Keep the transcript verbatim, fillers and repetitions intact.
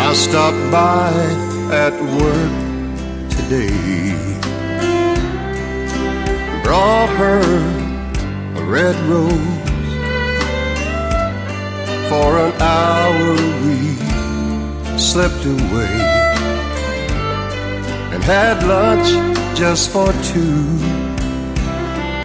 I stopped by at work today, brought her a red rose. For an hour we slipped away and had lunch just for two.